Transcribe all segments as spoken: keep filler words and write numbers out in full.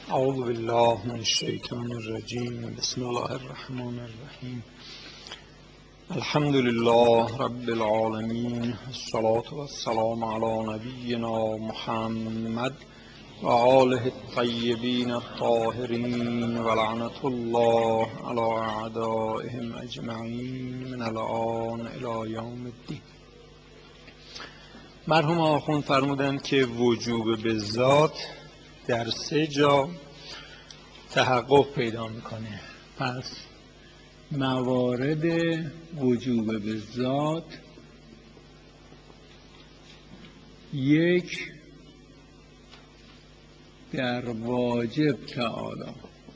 اعوذ بالله من الشیطان الرجیم. بسم الله الرحمن الرحیم. الحمد لله رب العالمین، الصلاة والسلام علی نبینا محمد و آله الطیبین الطاهرین و لعنة الله علی اعدائهم اجمعین من الآن الی یوم الدین. مرحوم آخوند فرمودند که وجوب بالذات در سه جا تحقق پیدا میکنه. پس موارد وجوب بالذات: یک، در واجب تعالی.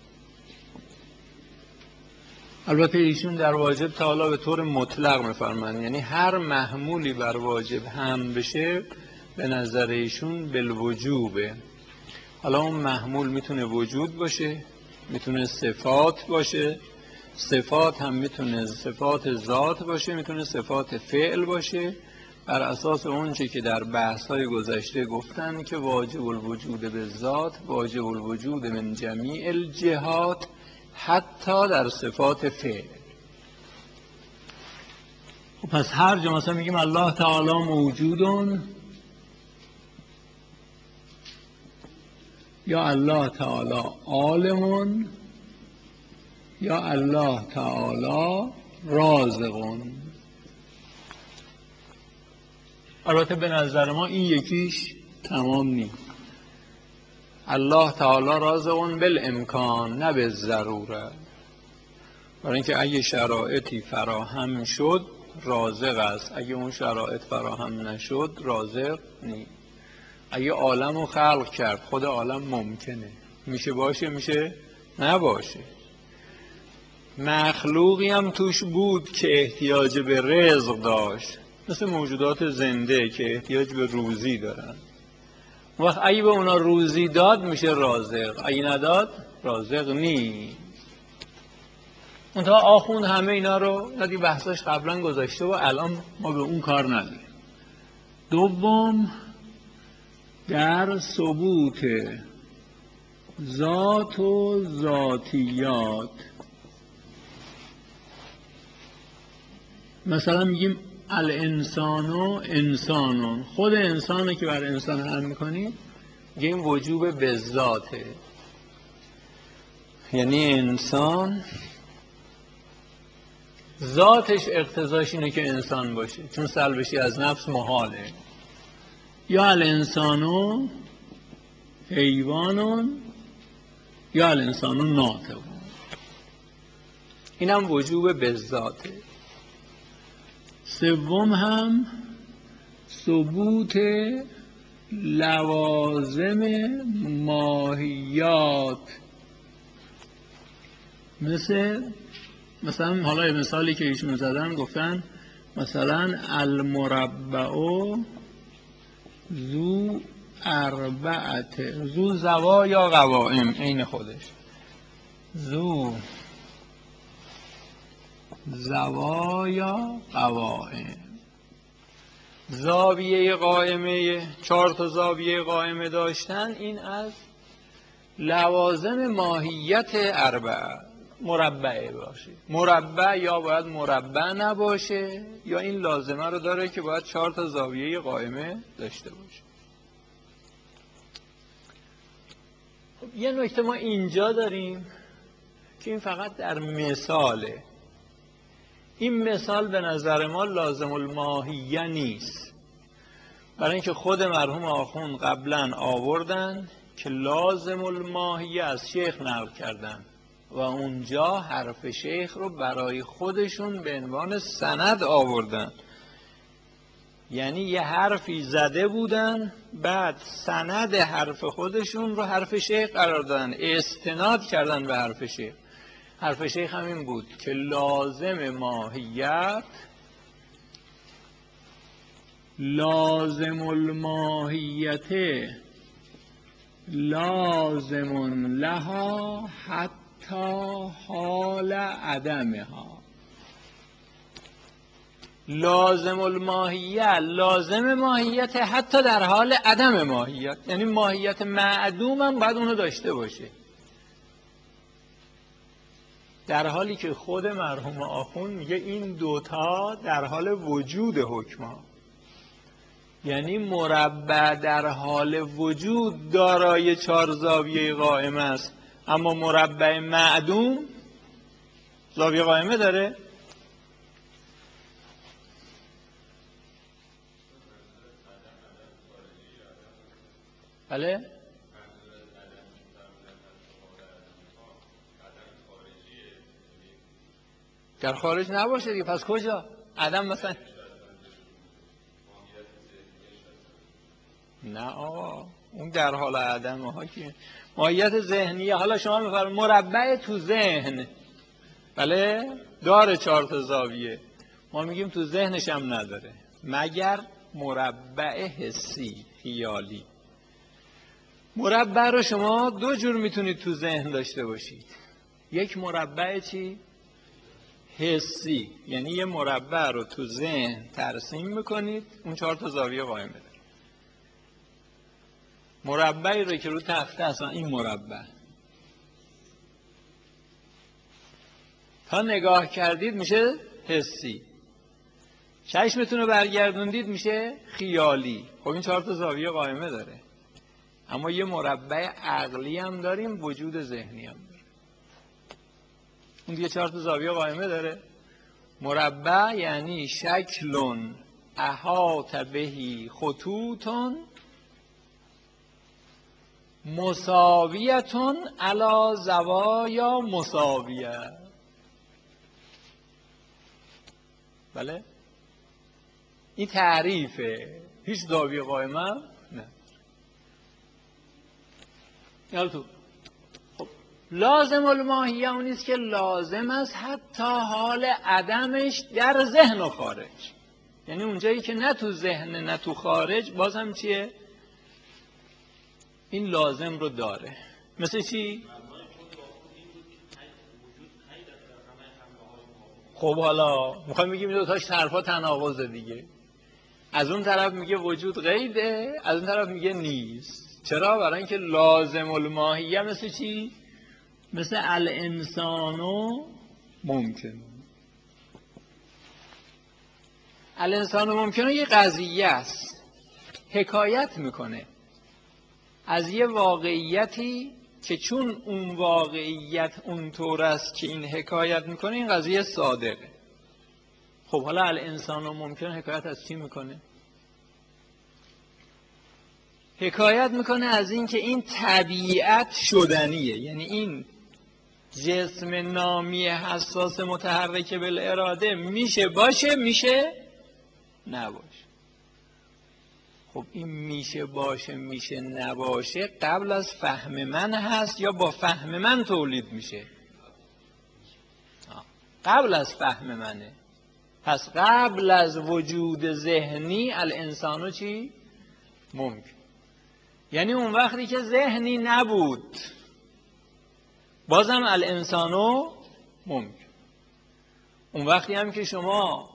البته ایشون در واجب تعالی به طور مطلق میفرمایند، یعنی هر محمولی بر واجب هم بشه به نظر ایشون بالوجوبه. حالا اون محمول میتونه وجود باشه، میتونه صفات باشه، صفات هم میتونه صفات ذات باشه، میتونه صفات فعل باشه، بر اساس اونچه که در بحث‌های گذشته گفتن که واجب الوجود بالذات واجب الوجود من جمیع الجهات، حتی در صفات فعل. خب پس هر جا مثلا میگیم الله تعالی موجودون، یا الله تعالی عالمون، یا الله تعالی رازقون. البته به نظر ما این یکیش تمام نیست. الله تعالی رازقون بالامکان نه بالضروره، برای اینکه اگه شرایطی فراهم شد رازق است، اگه اون شرایط فراهم نشد رازق نیست. اگه عالم رو خلق کرد، خود عالم ممکنه میشه باشه، میشه نباشه. مخلوقی هم توش بود که احتیاج به رزق داشت، مثل موجودات زنده که احتیاج به روزی دارن. وقت اگه به اونا روزی داد میشه رازق، اگه نداد رازق نیست. منتها آخوند همه اینا رو ندی بحثاش قبلا گذاشته و الان ما به اون کار نداریم. دوم، در ثبوت ذات و ذاتیات. مثلا میگیم الانسانو انسانون، خود انسانه که بر انسان هم میکنیم میگیم وجوب بالذاته، یعنی انسان ذاتش اقتضاش اینه که انسان باشه، چون سلبشی از نفس محاله. یا الانسانو حیوانون یا الانسانو ناطقون، این هم وجوب بالذاته. سوم هم ثبوت لوازم ماهیات، مثل مثلا حالا مثالی که ایشون زدن گفتن مثلا المربع ذو اربعت ذو زوا یا قوائم، عین خودش ذو زوا یا قوائم. زاویه قائمه، چهار تا زاویه قائمه داشتن، این از لوازم ماهیت اربعه. مربع باشه، مربع یا باید مربع نباشه، یا این لازمه رو داره که باید چهار تا زاویه قائمه داشته باشه. خب یه نکته ما اینجا داریم که این فقط در مثاله. این مثال به نظر ما لازم الماهیه نیست، برای اینکه خود مرحوم آخوند قبلا آوردن که لازم الماهیه از شیخ نقل کردن و اونجا حرف شیخ رو برای خودشون به عنوان سند آوردن، یعنی یه حرفی زده بودن بعد سند حرف خودشون رو حرف شیخ قرار دادن، استناد کردن به حرف شیخ. حرف شیخ همین بود که لازم ماهیت لازم الماهیت لازم لها حتی حال عدمها. لازم الماهیت لازم ماهیت حتی در حال عدم ماهیت، یعنی ماهیت معدوم هم باید اونو داشته باشه، در حالی که خود مرحوم آخوند میگه این دوتا در حال وجود حکم‌ها، یعنی مربع در حال وجود دارای چهار زاویه قائمه است، اما مربع معدوم زاویه قائمه داره. بله؟ در خارج نباشه دیگه، پس کجا؟ عدم مثلا؟ نه آقا، اون در حال عدمه ها که ماهیت ذهنیه. حالا شما میفرمایید مربع تو ذهن، بله داره چهار تا زاویه، ما میگیم تو ذهنش هم نداره، مگر مربع حسی خیالی. مربع رو شما دو جور میتونید تو ذهن داشته باشید، یک مربع چی؟ حسی، یعنی یه مربع رو تو ذهن ترسیم میکنید اون چهار تا زاویه قائم بده. مربعی رو که رو تخته اصلا این مربع تا نگاه کردید میشه حسی، چشمتون رو برگردوندید میشه خیالی. خب این چهار تا زاویه قائمه داره، اما یه مربع عقلی هم داریم، وجود ذهنی هم داره. اون دیگه چهار تا زاویه قائمه داره. مربع یعنی شکلون احاط بهی خطوطون مساویتون علی زوایا مساویه. بله این تعریفه، هیچ زاویه قائمه نه. یادتون خب لازم الماهیه اونیست که لازم است حتی حال عدمش در ذهن و خارج، یعنی اونجایی که نه تو ذهن نه تو خارج باز هم چیه؟ این لازم رو داره. مثل چی؟ خب حالا میخوایم بگیم دو تاش طرفا تناقض دیگه، از اون طرف میگه وجود قیده، از اون طرف میگه نیست. چرا؟ برای اینکه لازم الماهیه مثل چی؟ مثل الانسانو ممکن. الانسانو ممکنه یه قضیه است، حکایت میکنه از یه واقعیتی که چون اون واقعیت اونطور است که این حکایت میکنه این قضیه صادقه. خب حالا الانسانو ممکنه حکایت از چی میکنه؟ حکایت میکنه از این که این طبیعت شدنیه، یعنی این جسم نامی حساس متحرک بالاراده میشه باشه میشه نباشه. خب این میشه باشه میشه نباشه قبل از فهم من هست یا با فهم من تولید میشه؟ قبل از فهم منه. پس قبل از وجود ذهنی الانسانو چی؟ ممکن. یعنی اون وقتی که ذهنی نبود بازم الانسانو ممکن. اون وقتی هم که شما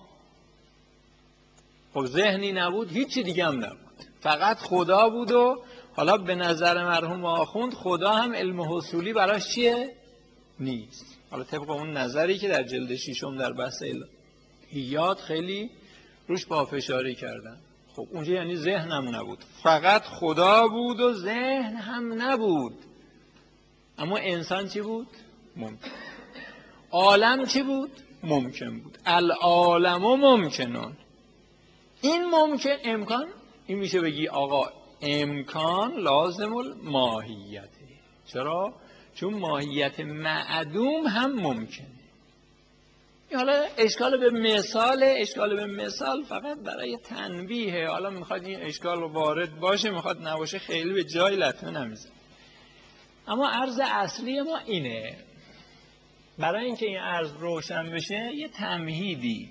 خب ذهنی نبود هیچی دیگه هم نبود، فقط خدا بود و حالا به نظر مرحوم آخوند خدا هم علم حصولی براش چیه؟ نیست. حالا طبق اون نظری که در جلد ششم در بحث الهیات خیلی روش پافشاری کردن. خب اونجا یعنی ذهن هم نبود، فقط خدا بود و ذهن هم نبود. اما انسان چی بود؟ ممکن. عالم چی بود؟ ممکن بود. العالم ممکنون. این ممکن امکان این میشه بگی آقا امکان لازم الماهیته. چرا؟ چون ماهیت معدوم هم ممکنه. حالا اشکال به مثال اشکال به مثال فقط برای تنبیه، حالا میخواد این اشکال وارد باشه میخواد نباشه خیلی به جای لطمه نمیزن. اما عرض اصلی ما اینه، برای اینکه این عرض روشن بشه یه تمهیدی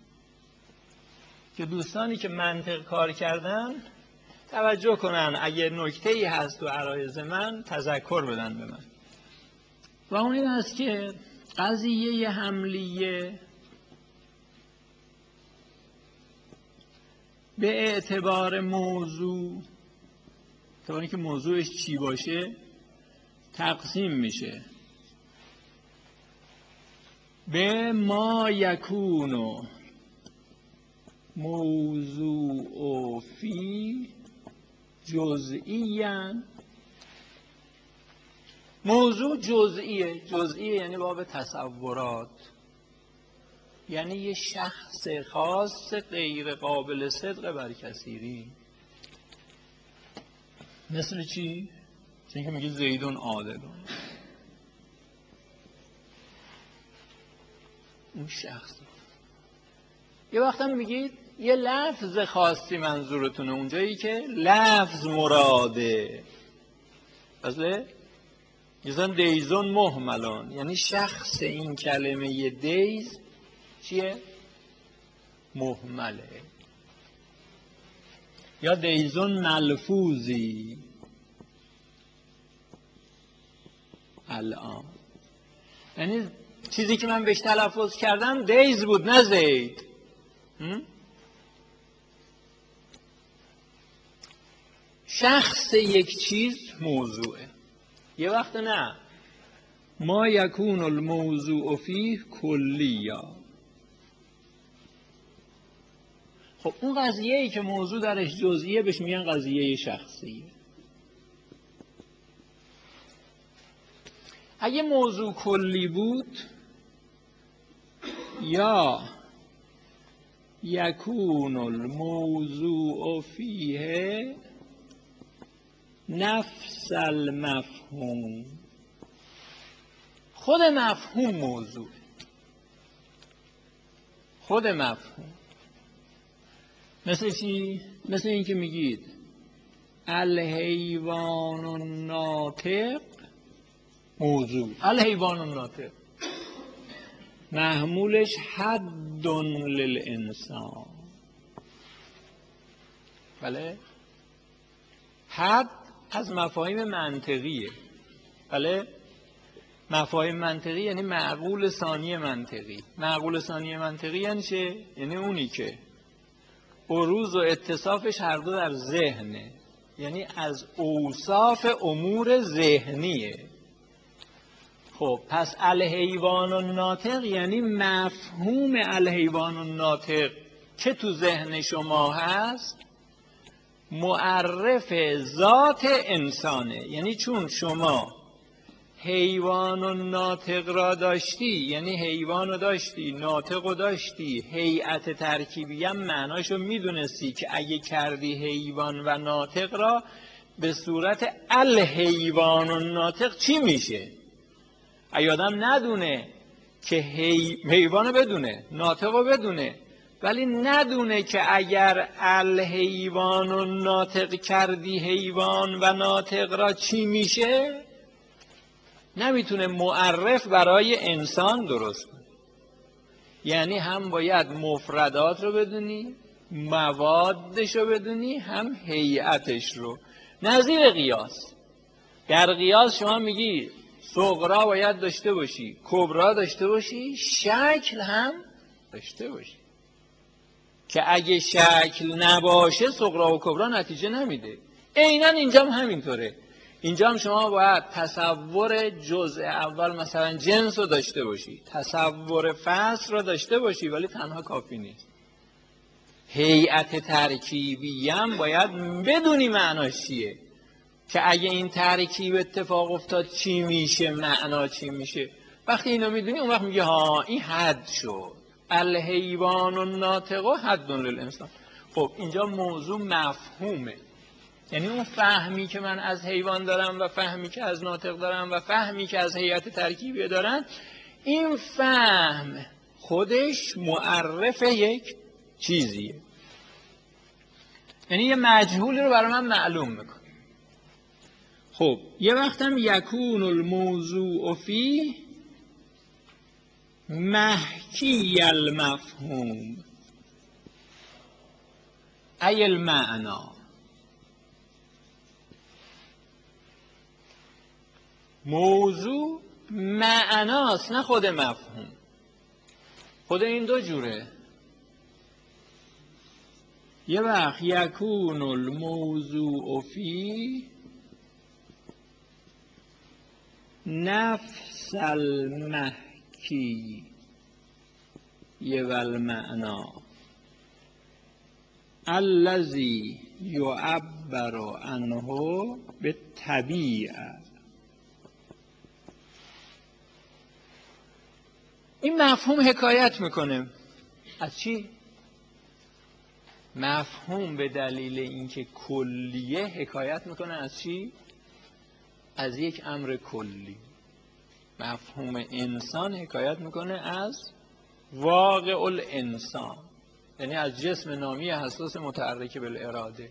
که دوستانی که منطق کار کردن توجه کنن، اگه نکته‌ای هست تو عرایض من تذکر بدن به من. و اون این است که قضیه حملیه به اعتبار موضوع، تا اینکه موضوعش چی باشه تقسیم میشه به ما یکونو موضوع فی جزئیاً. موضوع جزئیه، جزئیه یعنی باب تصورات، یعنی یه شخص خاص غیر قابل صدق بر کثیری. مثل چی؟ چون که میگه زیدون عادلون، اون شخص. یه وقت هم میگید یه لفظ خاصی منظورتونه، اونجایی که لفظ مراده. مثلا یزن دیزون محملان، یعنی شخص این کلمه دیز چیه؟ محمله. یا دیزون ملفوظی الان، یعنی چیزی که من بهش تلفظ کردم دیز بود نه زید. شخص یک چیز موضوعه. یه وقت نه ما یکون الموضوع فیه کلیا. خب اون قضیه‌ای که موضوع درش جزئیه بهش میگن قضیه شخصیه. اگه موضوع کلی بود یا یکون الموضوع فیه نفس المفهوم، خود مفهوم موضوع، خود مفهوم. مثل چی؟ مثل این که میگید الحیوان الناطق موضوع، الحیوان الناطق محمولش حد للانسان. بله، حد از مفاهیم منطقیه. بله، مفاهیم منطقی یعنی معقول ثانی منطقی. معقول ثانی منطقی یعنی چه؟ یعنی اونی که عروض و اتصافش هر دو در ذهنه، یعنی از اوصاف امور ذهنیه. خب پس الحیوان الناطق یعنی مفهوم الحیوان الناطق که تو ذهن شما هست معرف ذات انسانه. یعنی چون شما حیوان و ناطق را داشتی، یعنی حیوان رو داشتی، ناطق رو داشتی، هیئت ترکیبی هم معناشو میدونستی که اگه کردی حیوان و ناطق را به صورت الحیوان و ناطق چی میشه؟ اگه آدم ندونه که حی... حیوان رو بدونه، ناطق رو بدونه، ولی ندونه که اگر الحیوان و ناطق کردی حیوان و ناطق را چی میشه، نمیتونه معرف برای انسان درست کنه. یعنی هم باید مفردات رو بدونی، موادش رو بدونی، هم هیئتش رو. نظیر قیاس، در قیاس شما میگی صغرا باید داشته باشی، کبرا داشته باشی، شکل هم داشته باشی، که اگه شکل نباشه صغرا و کبرا نتیجه نمیده. عیناً اینجا هم همینطوره. اینجا هم شما باید تصور جزء اول مثلا جنس رو داشته باشی، تصور فصل رو داشته باشی، ولی تنها کافی نیست. هیئت ترکیبی هم باید بدونی معناش چیه، که اگه این ترکیب اتفاق افتاد چی میشه، معنا چی میشه. وقتی اینو میدونی اون وقت میگه ها این حد شد، الحیوان الناطق حد للانسان. خب اینجا موضوع مفهومه، یعنی اون فهمی که من از حیوان دارم و فهمی که از ناطق دارم و فهمی که از هیئت ترکیبی دارم، این فهم خودش معرف یک چیزیه، یعنی یه مجهولی رو برای من معلوم میکنه. خب یه وقت هم یکون الموضوع فی محکی المفهوم ای المعنا. موضوع معناست نه خود مفهوم. خود این دو جوره. یه وقت یکون الموضوع فی نفس المحکی و المعنا الذی یعبر عنه بالطبیعه. این مفهوم حکایت میکنه از چی؟ مفهوم به دلیل اینکه کلیه حکایت میکنه از چی؟ از یک امر کلی. مفهوم انسان حکایت میکنه از واقع الانسان، یعنی از جسم نامی حساس متحرک بالاراده.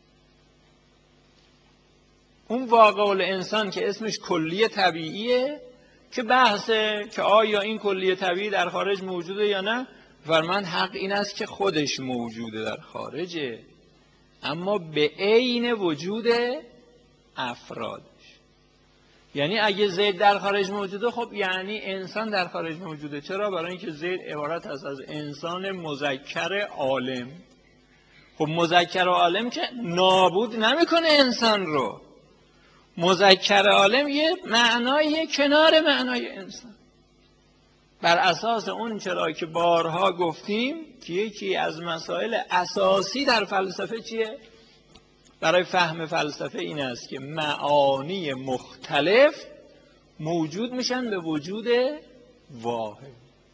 اون واقع الانسان که اسمش کلیه طبیعیه که بحثه که آیا این کلیه طبیعی در خارج موجوده یا نه. فرمان حق این است که خودش موجوده در خارجه، اما به عین وجود افرادش. یعنی اگه زید در خارج موجوده، خب یعنی انسان در خارج موجوده. چرا؟ برای اینکه زید عبارت است از انسان مذکر عالم. خب مذکر عالم که نابود نمیکنه انسان رو. مذکر عالم یه معنای کنار معنای انسان. بر اساس اون چرا که بارها گفتیم که یکی از مسائل اساسی در فلسفه چیه؟ برای فهم فلسفه این است که معانی مختلف موجود میشن به وجود واحد.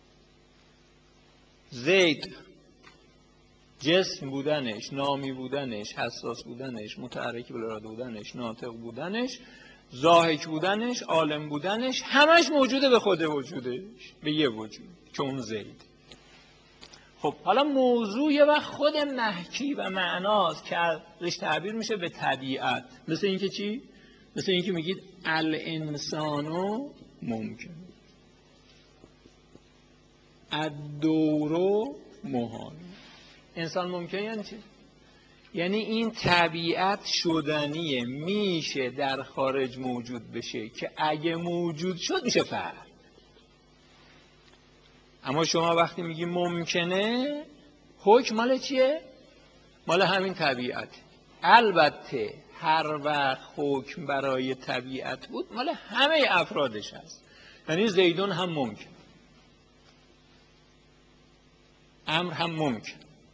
زید جسم بودنش، نامی بودنش، حساس بودنش، متحرک بالاراده بودنش، ناطق بودنش، ضاحک بودنش، عالم بودنش، همش موجوده به خود وجودش، به یه وجود که اون زید. خب حالا موضوع یه وقت خود محکی و معناست که ازش تعبیر میشه به طبیعت. مثل اینکه چی؟ مثل اینکه میگید الانسانو ممکن، الدورو محال. انسان ممکن یعنی چی؟ یعنی این طبیعت شدنیه، میشه در خارج موجود بشه که اگه موجود شد میشه فرد. اما شما وقتی میگی ممکنه، حکم مال چیه؟ مال همین طبیعت. البته هر وقت حکم برای طبیعت بود مال همه افرادش هست. یعنی زیدون هم ممکن، امر هم ممکن.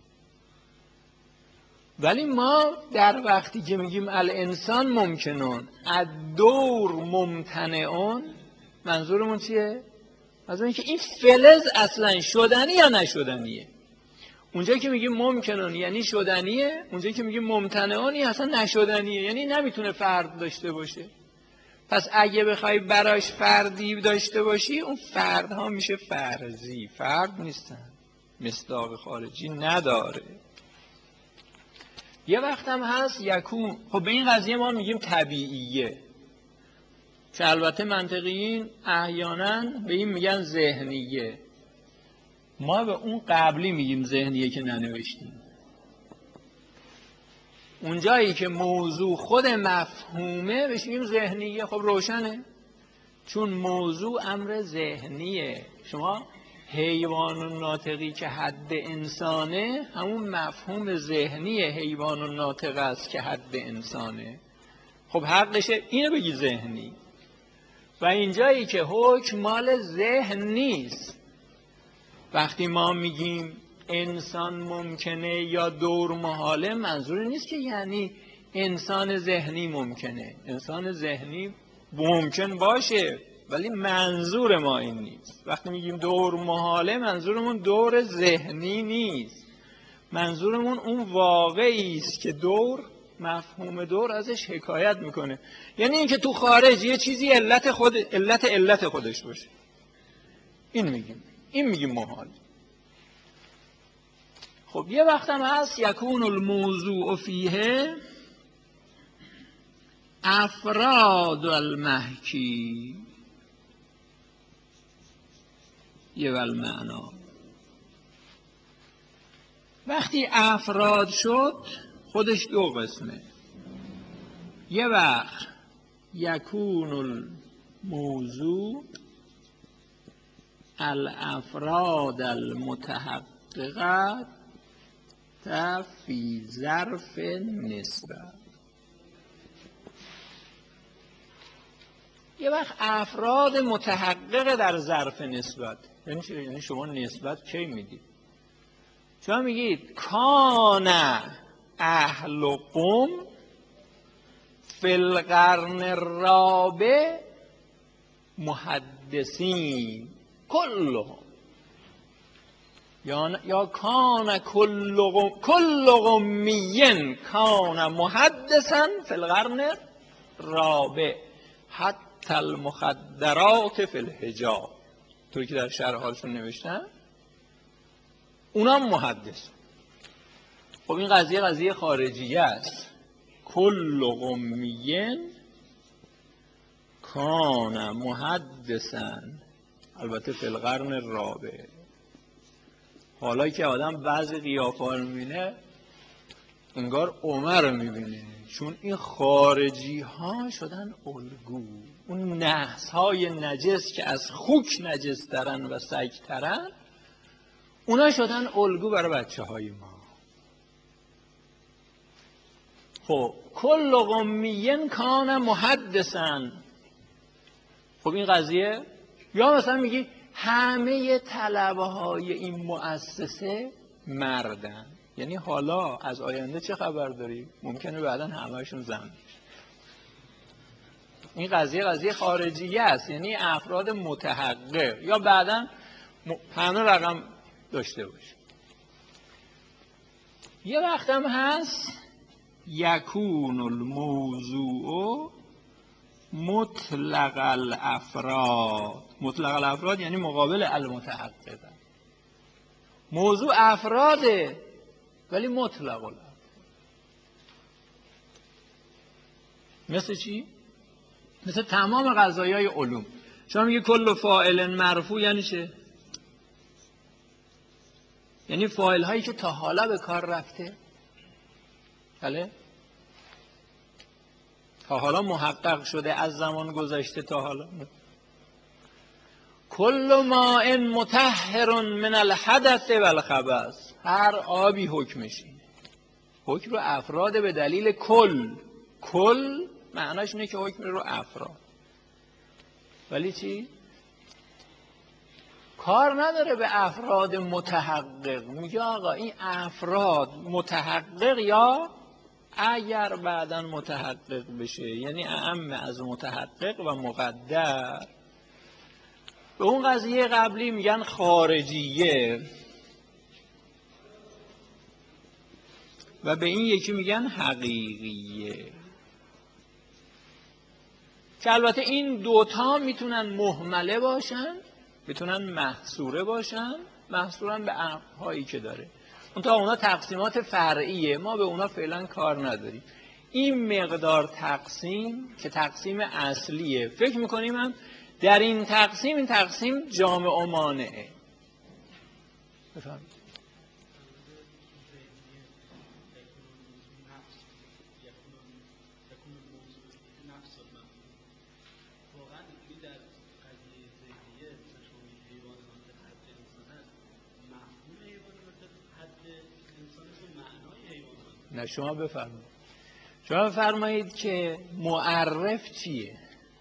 ولی ما در وقتی که میگیم الانسان ممکنون الدور ممتنعون، منظورمون چیه؟ منظور اینکه این فلز اصلا شدنی یا نشدنیه. اونجایی که میگیم ممکنون یعنی شدنیه، اونجایی که میگیم ممتنعون یعنی اصلا نشدنیه، یعنی نمیتونه فرد داشته باشه. پس اگه بخوای براش فردی داشته باشی، اون فردها میشه فرضی، فرد نیستن، مصداق خارجی نداره. یه وقت هم هست یکون، خب به این قضیه ما میگیم طبیعیه، که البته منطقیین احیانا به این میگن ذهنیه. ما به اون قبلی میگیم ذهنیه که ننوشتیم. اونجایی که موضوع خود مفهومه بهش میگیم ذهنیه. خب روشنه، چون موضوع امر ذهنیه. شما حیوان و ناطقی که حد انسانه، همون مفهوم ذهنی حیوان و ناطق است که حد انسانه. خب حقشه اینو بگی ذهنی. و اینجایی که حکم مال ذهن نیست، وقتی ما میگیم انسان ممکنه یا دور محاله، منظور نیست که یعنی انسان ذهنی ممکنه. انسان ذهنی ممکن باشه ولی منظور ما این نیست. وقتی میگیم دور محاله، منظورمون دور ذهنی نیست، منظورمون اون واقعی است که دور، مفهوم دور ازش حکایت میکنه. یعنی اینکه تو خارج یه چیزی علت خود علت علت خودش باشه. این میگیم، این میگیم محال. خب یه وقت هم هست یکون الموضوع فیه افراد المحکی یه والمعنا. وقتی افراد شد خودش دو قسمه. یه وقت یکون الموضوع الافراد المتحققه فی ظرف نسبت. یه وقت افراد متحقق در ظرف نسبت، یعنی چی؟ یعنی شما نسبت کی میدید؟ شما میگید کان اهل قم فی القرن الرابع محدثین کلهم، یا یا کان کل قم کل قمین کان محدثا فی القرن الرابع حتی المخدرات فی الحجاب، توی که در شرح حالشون نوشتن اونم محدث. خب این قضیه قضیه خارجیه است. کل قمین کان محدثا، البته فی القرن الرابع. حالا که آدم بعضی قیافه رو میبینه انگار عمر رو میبینه، چون این خارجی ها شدن الگو. اون نحس های نجس که از خوک نجس ترن و سگ ترن، اونا شدن الگو برای بچه های ما. خب کل قمین کان محدثن. خب این قضیه، یا مثلا میگی همه طلبه های این مؤسسه مردن، یعنی حالا از آینده چه خبر داری؟ ممکنه بعدا همهشون زن بشن. این قضیه قضیه خارجیه است، یعنی افراد متحقق یا بعدا همه رقم داشته باشه. یه وقت هم هست یکون الموضوع مطلق الافراد. مطلق الافراد یعنی مقابل المتحقق. موضوع افراده ولی مطلق الافراد. مثل چی؟ مثل تمام قضایای علوم. شما میگه کل فاعل مرفوع یعنی چه؟ یعنی فاعل هایی که تا حالا به کار رفته، بله؟ تا حالا محقق شده، از زمان گذشته تا حالا. کل ماء مطهر من الحدث والخبث، هر آبی حکمش اینه. حکم رو افراد به دلیل کل. کل معناش اینه که حکم رو افراد، ولی چی؟ کار نداره به افراد متحقق. میگه آقا این افراد متحقق یا اگر بعداً متحقق بشه، یعنی اعم از متحقق و مقدر. به اون قضیه قبلی میگن خارجیه و به این یکی میگن حقیقیه، که البته این دوتا میتونن مهمله باشن، میتونن محصوره باشن. محصورن به امرهایی که داره. اون تا اونا تقسیمات فرعیه، ما به اونا فعلا کار نداریم. این مقدار تقسیم که تقسیم اصلیه، فکر میکنیم هم در این تقسیم، این تقسیم جامع و مانعه. بفهمید؟ نه شما بفرمایید. شما بفرمایید که معرف چیه؟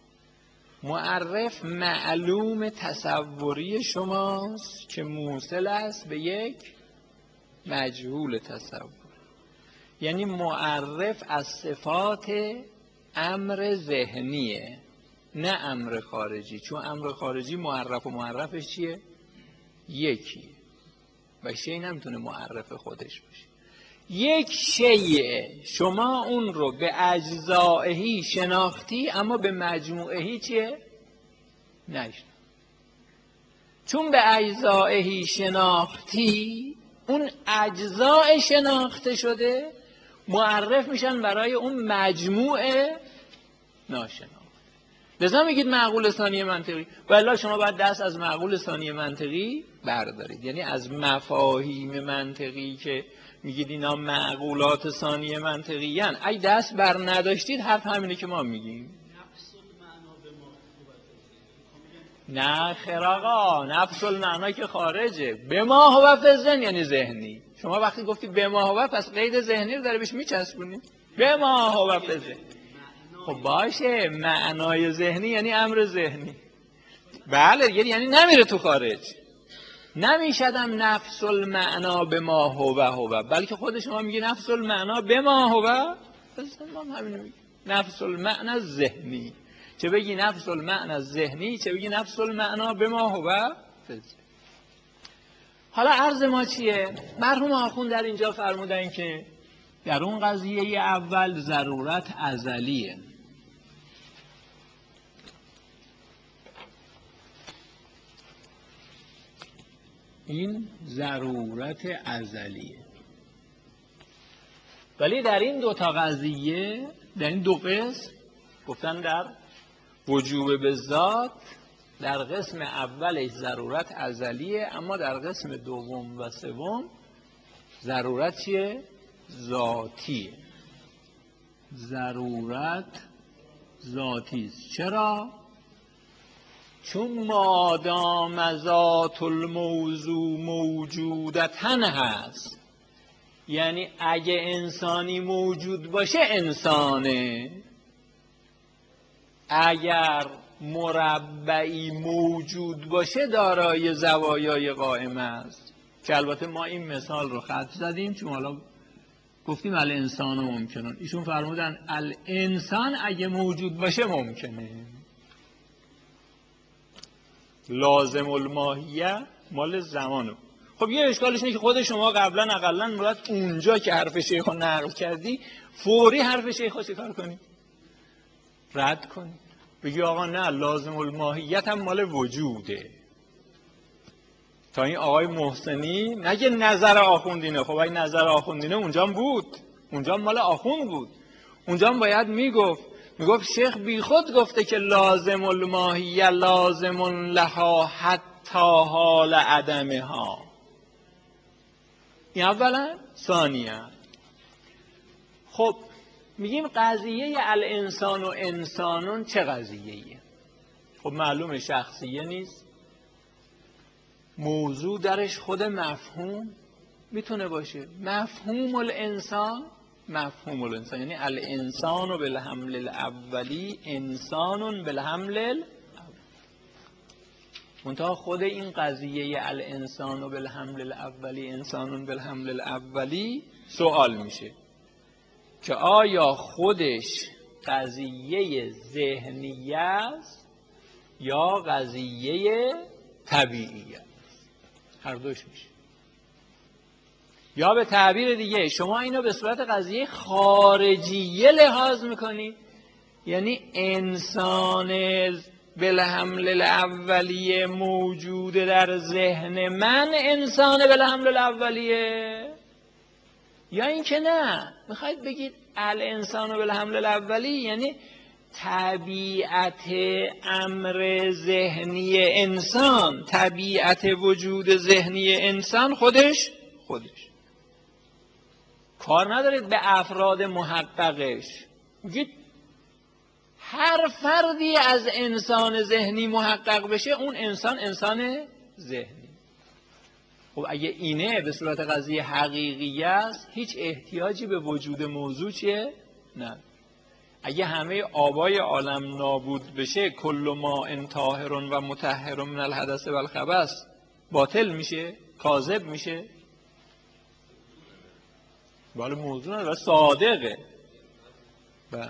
معرف معلوم تصوری شماست که موصل است به یک مجهول تصور. یعنی معرف از صفات امر ذهنیه، نه امر خارجی. چون امر خارجی معرف و معرفش چیه؟ یکیه و شیء نمیتونه معرف خودش باشه. یک شیء شما اون رو به اجزائهی شناختی اما به مجموعهی چیه؟ نشناختی. چون به اجزائهی شناختی، اون اجزاء شناخته شده معرف میشن برای اون مجموع ناشناخته. لذا میگید معقول ثانی منطقی. والا شما باید دست از معقول ثانی منطقی بردارید، یعنی از مفاهیم منطقی که میگید اینا معقولات ثانی منطقی هن. اگه دست بر نداشتید حرف همینه که ما میگیم. نه خیر آقا، نفس المعنا که خارجه. به ما هو فی الذهن یعنی ذهنی. شما وقتی گفتی به ما هو پس قید ذهنی رو داره بهش میچسبونی. به ما هو بزه. خب باشه، معنای ذهنی یعنی امر ذهنی. بله یعنی نمیره تو خارج. نمیشدم نفس المعنا به ما هو هو، بلکه خود شما میگی نفس المعنا به ما هو. پس ما همین میگیم نفس المعنا ذهنی. چه بگی نفس المعنا ذهنی، چه بگی نفس المعنا به ما هو. حالا عرض ما چیه؟ مرحوم آخوند در اینجا فرمودن که در اون قضیه اول ضرورت ازلیه. این ضرورت ازلیه. ولی در این دو تا قضیه، در این دو قسم گفتن در وجوب به ذات در قسم اولش ضرورت ازلیه، اما در قسم دوم و سوم ضرورت چیه؟ ذاتیه. ضرورت ذاتی است. چرا؟ چون مادام ذات الموضوع موجودتن هست، یعنی اگه انسانی موجود باشه انسانه، اگر مربعی موجود باشه دارای زوایای قائمه است. که البته ما این مثال رو خط زدیم چون حالا گفتیم الانسان ممکنه. ایشون فرمودن الانسان اگه موجود باشه ممکنه. لازم الماهیه مال زمانو. خب یه اشکالش اینه که خود شما قبلا اقلا مراد اونجا که حرف شیخو نقل کردی فوری حرف شیخو چیکار کنی؟ رد کنی. بگی آقا نه، لازم الماهیت هم مال وجوده. تا این آقای محسنی نگه نظر آخوندینه. خب اگه نظر آخوندینه اونجا هم بود، اونجا هم مال آخوند بود، اونجا هم باید میگفت میگفت شیخ بی خود گفته که لازم الماهیه لازم لها حتی حال عدمها. این اولا. ثانیا خب میگیم قضیه الانسان و انسانون چه قضیه‌ایه؟ خب معلوم شخصیه نیست. موضوع درش خود مفهوم میتونه باشه. مفهوم الانسان، مفهوم الانسان یعنی الانسان بالحمل الاولی انسان بالحمل الاولی. منتها خود این قضیه الانسان بالحمل الاولی انسان بالحمل الاولی سوال میشه که آیا خودش قضیه ذهنیه است یا قضیه طبیعیه؟ هر دوش میشه. یا به تعبیر دیگه شما اینو به صورت قضیه خارجیه لحاظ میکنید، یعنی انسان بالحمل الاولیه موجوده در ذهن من انسان بالحمل الاولیه، یا اینکه نه میخواید بگید الانسان بالحمل الاولی یعنی طبیعت امر ذهنی انسان، طبیعت وجود ذهنی انسان خودش خودش کار ندارید به افراد محققش. میگید هر فردی از انسان ذهنی محقق بشه اون انسان انسان ذهنی. خب اگه اینه به صورت قضیه حقیقی است هیچ احتیاجی به وجود موضوع چیه؟ نه. اگه همه آبای عالم نابود بشه کل ما انطاهر و مطهر من الحدث و الخبث باطل میشه، کاذب میشه. ولی موضوع نه و صادقه. بله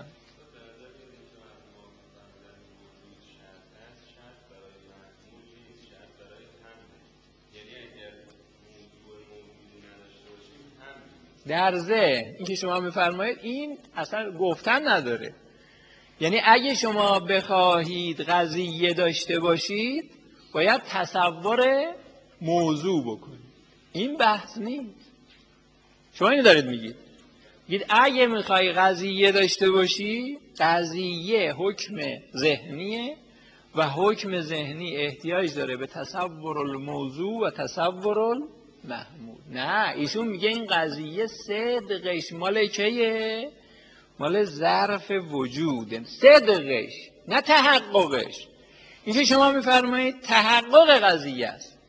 در ذهن این که شما میفرمایید این اصلا گفتن نداره. یعنی اگه شما بخواهید قضیه داشته باشید باید تصور موضوع بکنید. این بحث نیست. شما اینو دارید میگید میگید اگه میخوای قضیه داشته باشی قضیه حکم ذهنیه و حکم ذهنی احتیاج داره به تصور الموضوع و تصور المحمول. نه ایشون میگه این قضیه صدقش مال کیه؟ مال ظرف وجوده. صدقش نه تحققش. این که شما میفرمایید تحقق قضیه است.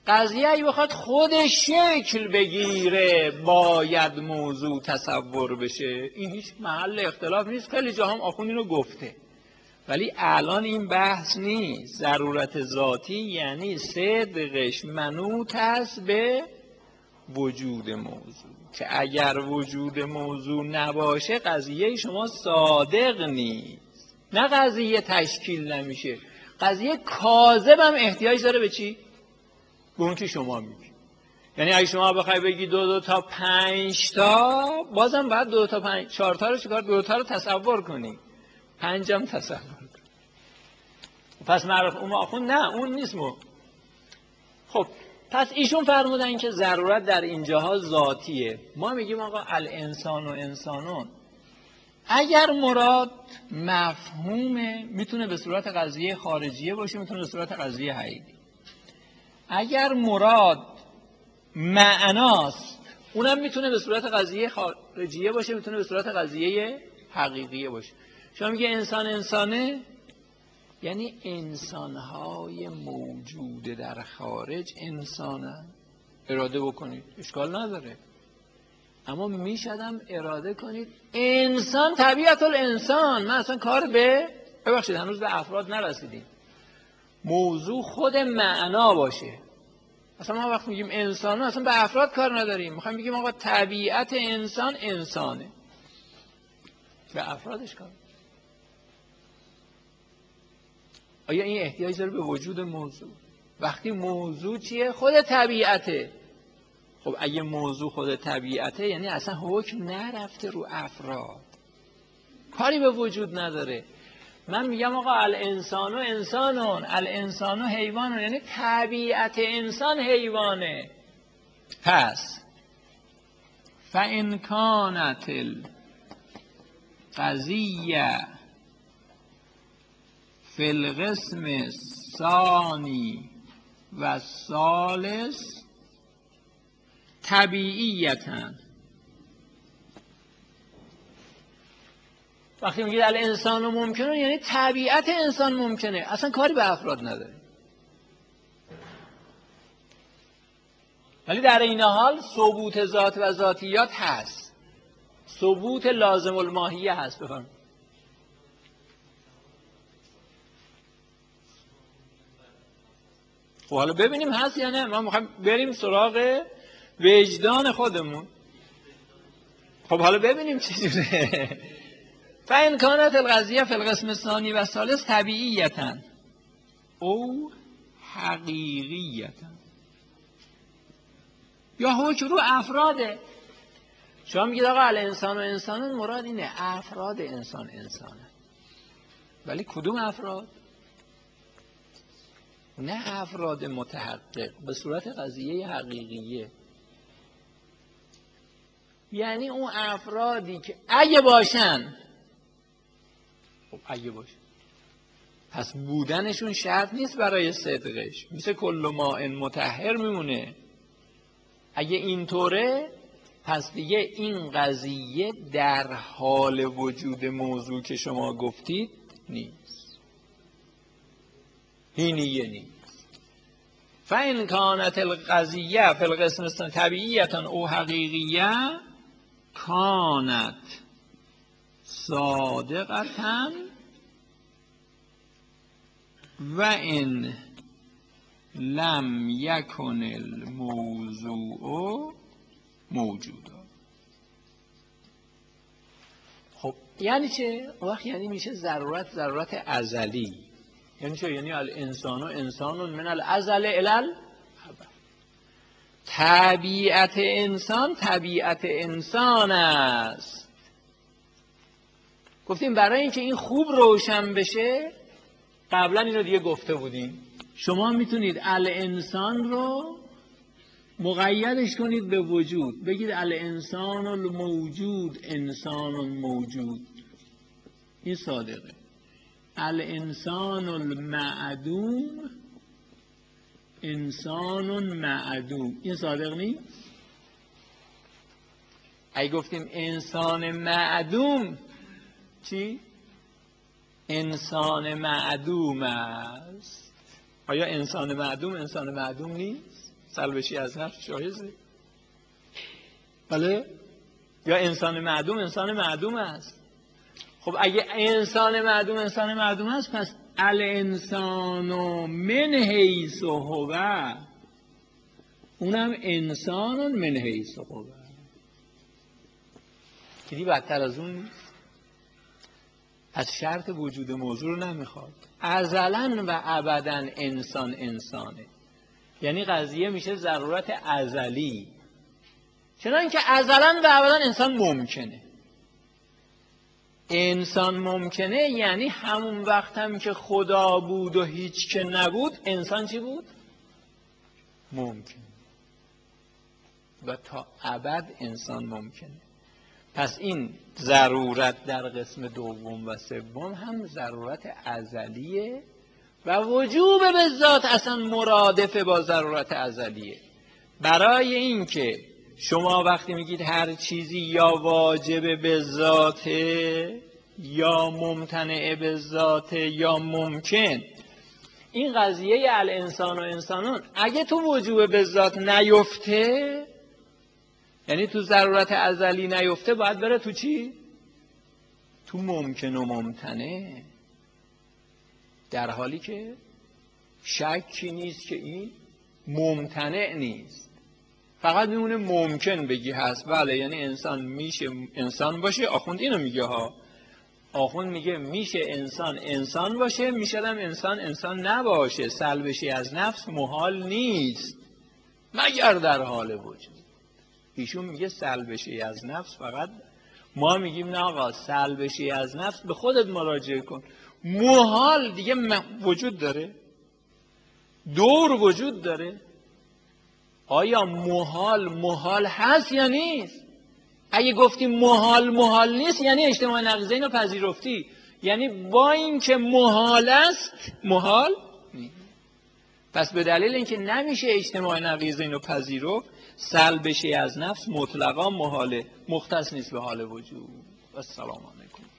قضیه اگه بخواد خودش شکل بگیره باید موضوع تصور بشه، این هیچ محل اختلاف نیست، خیلی جا هم آخوند اینو گفته. ولی الان این بحث نیست. ضرورت ذاتی یعنی صدقش منوط است به وجود موضوع، که اگر وجود موضوع نباشه قضیه شما صادق نیست. نه قضیه تشکیل نمیشه، قضیه کاذب هم احتیاج داره به چی؟ به اون که شما میگی. یعنی اگه شما بخوای بگی دو دو تا پنج تا، بازم باید دو تا پنج چهار تا رو چیکار، دو تا رو تصور کنی، پنجم تصور کنی. پس معرف اون آخوند نه اون نیست مو. خب پس ایشون فرمودن که ضرورت در اینجاها ذاتیه. ما میگیم آقا الانسان و انسانون، اگر مراد مفهومه میتونه به صورت قضیه خارجیه باشه، میتونه به صورت قضیه حقیقی. اگر مراد معناست اونم میتونه به صورت قضیه خارجیه باشه، میتونه به صورت قضیه حقیقیه باشه. شما میگه انسان انسانه، یعنی انسانهای موجود در خارج انسانن. اراده بکنید اشکال نداره، اما میشدم اراده کنید انسان طبیعت الانسان. من اصلا کار به ببخشید هنوز به افراد نرسیدیم، موضوع خود معنا باشه. اصلا ما وقت میگیم انسان اصلا به افراد کار نداریم، میخوایم بگیم آقا طبیعت انسان انسانه، به افرادش کار. آیا این احتیاج داره به وجود موضوع؟ وقتی موضوع چیه؟ خود طبیعته. خب اگه موضوع خود طبیعته یعنی اصلا حکم نرفته رو افراد، کاری به وجود نداره. من میگم آقا الانسان و انسانون، الانسان و حیوانون، یعنی طبیعت انسان حیوانه. پس فإن کانت القضیه فی القسم الثانی و الثالث طبیعیتاً. وقتی میگید الانسان ممکنه یعنی طبیعت انسان ممکنه، اصلا کاری به افراد نداره. ولی در این حال ثبوت ذات و ذاتیات هست، ثبوت لازم الماهیه هست. بفهم خب حالا ببینیم هست یا نه. ما میخوایم بریم سراغ وجدان خودمون. خب حالا ببینیم چجوره. فإن كانت القضیه فی القسم الثانی و الثالث طبیعیتا او حقیقیتا، یا حکم رو افراده. شما میگید آقا الانسان و انسانون، مراد اینه افراد انسان انسانه. ولی کدوم افراد؟ نه افراد متحقق به صورت قضیه حقیقیه، یعنی اون افرادی که اگه باشن، خب اگه باشن پس بودنشون شرط نیست برای صدقش، مثل کل ماء مطهر میمونه. اگه اینطوره پس دیگه این قضیه در حال وجود موضوع که شما گفتید نیست، هینیه نیست. فإن كانت القضیه فی القسم الثانی طبیعیتا او حقیقیه کانت صادقتا و ان لم یکن الموضوع موجودا. خب یعنی چه؟ وقت یعنی میشه ضرورت ضرورت ازلی. یعنی چه؟ یعنی الانسان و انسان من الازل الی الابد. طبیعت انسان طبیعت انسان است. گفتیم برای اینکه این خوب روشن بشه، قبلا اینو دیگه گفته بودیم، شما میتونید الانسان رو مقیدش کنید به وجود، بگید الانسان الموجود انسان موجود، این صادقه. الانسان المعدوم انسان معدوم، این صادق نیست. اگه گفتیم انسان معدوم چی؟ انسان معدوم است. آیا انسان معدوم انسان معدوم نیست؟ سلبشی از نفس جایزه؟ بله؟ یا انسان معدوم انسان معدوم است. خب اگه انسان معدوم انسان معدوم است، پس الانسان من حیث هو، اونم انسان من حیث هو. دیدی بدتر از اون نیست؟ از شرط وجود موضوع رو نمیخواد. ازلاً و ابداً انسان انسانه، یعنی قضیه میشه ضرورت ازلی، چنان که ازلاً و ابداً انسان ممکنه. انسان ممکنه یعنی همون وقت هم که خدا بود و هیچ که نبود، انسان چی بود؟ ممکن. و تا ابد انسان ممکنه. پس این ضرورت در قسم دوم و سوم هم ضرورت ازلیه و وجوب به ذات اصلا مرادفه با ضرورت ازلیه. برای اینکه شما وقتی میگید هر چیزی یا واجب به ذاته یا ممتنع به ذاته یا ممکن، این قضیه الانسان و انسانون اگه تو وجوب به ذات نیفته، یعنی تو ضرورت ازلی نیفته، باید بره تو چی؟ تو ممکن و ممتنع، در حالی که شکی نیست که این ممتنع نیست، فقط میمونه ممکن بگی هست. بله، یعنی انسان میشه انسان باشه. آخوند اینو میگه ها، آخوند میگه میشه انسان انسان باشه، میشه هم انسان انسان نباشه. سلبشی از نفس محال نیست مگر در حال وجود. ایشون میگه سلبشی از نفس فقط، ما میگیم نه آقا، سلبشی از نفس به خودت مراجعه کن. محال دیگه وجود داره؟ دور وجود داره؟ آیا محال محال هست یا نیست؟ اگه گفتی محال محال نیست، یعنی اجتماع نقیضه اینو پذیرفتی، یعنی با این که محال است محال نیست. پس به دلیل اینکه نمیشه اجتماع نقیضه اینو پذیرفت، سلبشی از نفس مطلقا محاله، مختص نیست به حال وجود. السلام علیکم.